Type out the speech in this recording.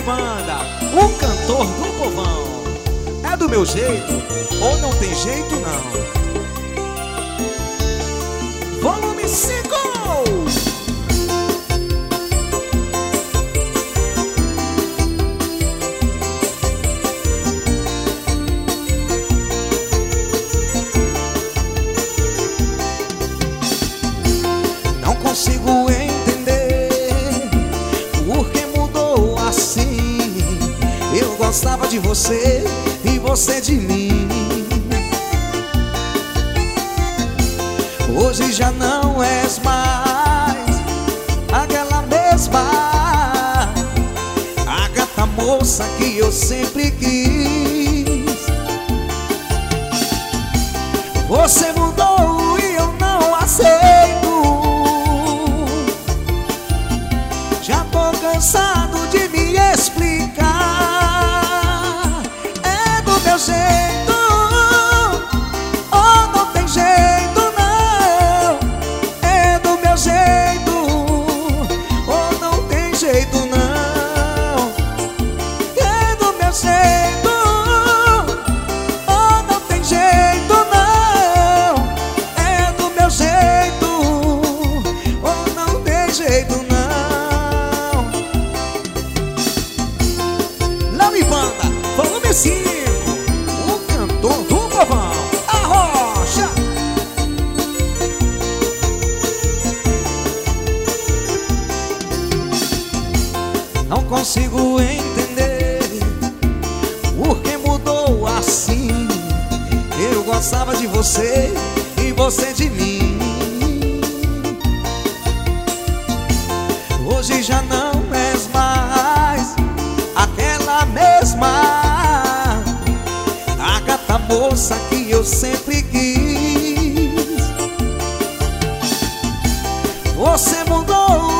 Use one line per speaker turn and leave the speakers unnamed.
Panda, o cantor do povão. É do meu jeito ou não tem jeito não? Volume 5. Não consigo entender por que mudou assim. Eu gostava de você e você de mim. Hoje já não és mais aquela mesma a gata moça que eu sempre quis. Você mudou e eu não aceito. Já tô cansado de me explicar. É do meu jeito ou não tem jeito não? É do meu jeito ou não tem jeito não? É do meu jeito ou não tem jeito não? É do meu jeito ou não tem jeito não? Léo Banda, volume 5, o cantor do povão, a Rocha. Não consigo entender por que mudou assim. Eu gostava de você e você de mim. Hoje já não és mais aquela mesma a gata moça que eu sempre quis. Você mudou